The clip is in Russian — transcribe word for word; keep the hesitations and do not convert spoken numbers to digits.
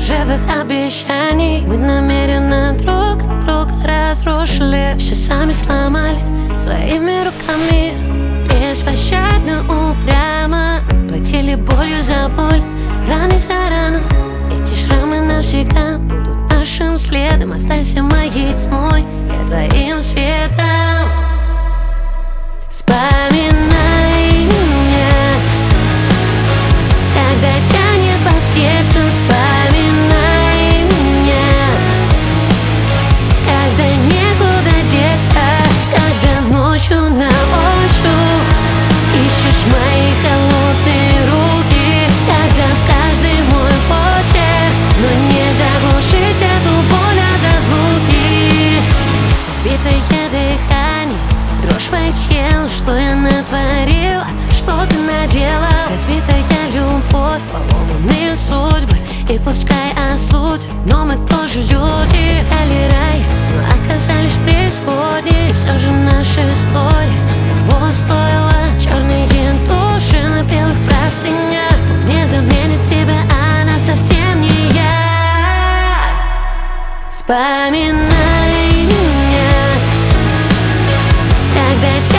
лживых обещаний. Мы намеренно друг друга разрушили, все сами сломали своими руками. Беспощадно, упрямо платили болью за боль, раны за рану. Эти шрамы навсегда будут нашим следом. Останься моей тьмой, я твоим светом. Вспоминай меня, когда тянет по сердцу. Вспоминай меня, когда некуда деться, когда ночью на ощупь ищешь мои холодные руки, когда в каждый мой почерк, но не заглушить эту боль от разлуки. Сбитое дыхание, дрожь по телу, что я натворила, что ты надела. Разбитая любовь, поломанные судьбы, и пускай осудят, но мы тоже люди. Искали рай, но оказались в преисподней, и все же наша история того стоила. Черные души на белых простынях не заменит тебя, она совсем не я. Вспоминай меня, когда тебя